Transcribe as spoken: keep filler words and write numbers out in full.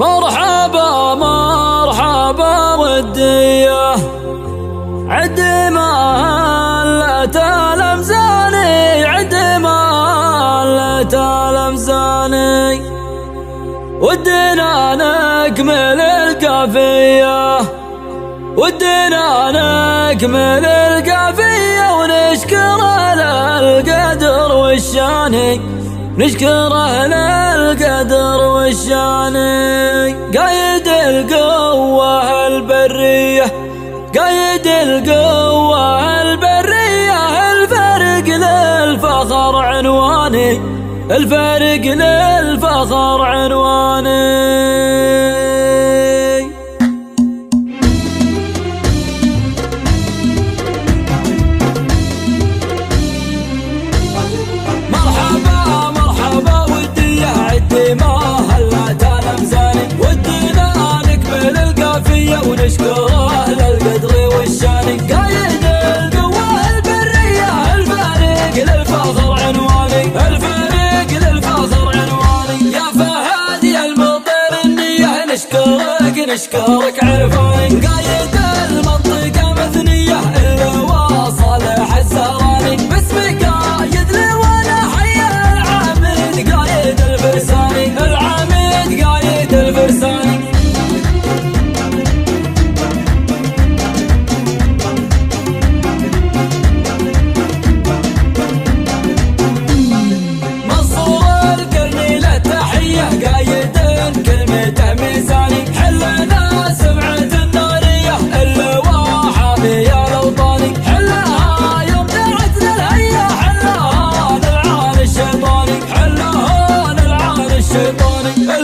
مرحبا مرحبا ودية عد ما هلت الأمزاني، عد ما هلت الأمزاني، ودنا نكمل القافية، ودنا نكمل القافية ونشكر أهل القدر والشاني، نشكر أهل القدر والشاني. قايد القوة البرية، قايد القوة البرية، الفارق للفخر عنواني، الفارق للفخر عنواني. ونشكر أهل القدر والشاني. قايد القوة البرية، الفارق للفخر عنواني، الفارق للفخر عنواني. يا فهد يا المطير النية، نشكرك نشكرك عرفاني. قايد المنطقة مثنية، اللواء صالح السهراني، باسمك قايد لي وانا حي العامد قايد الفرساني، العامد قايد الفرساني. الشيطاني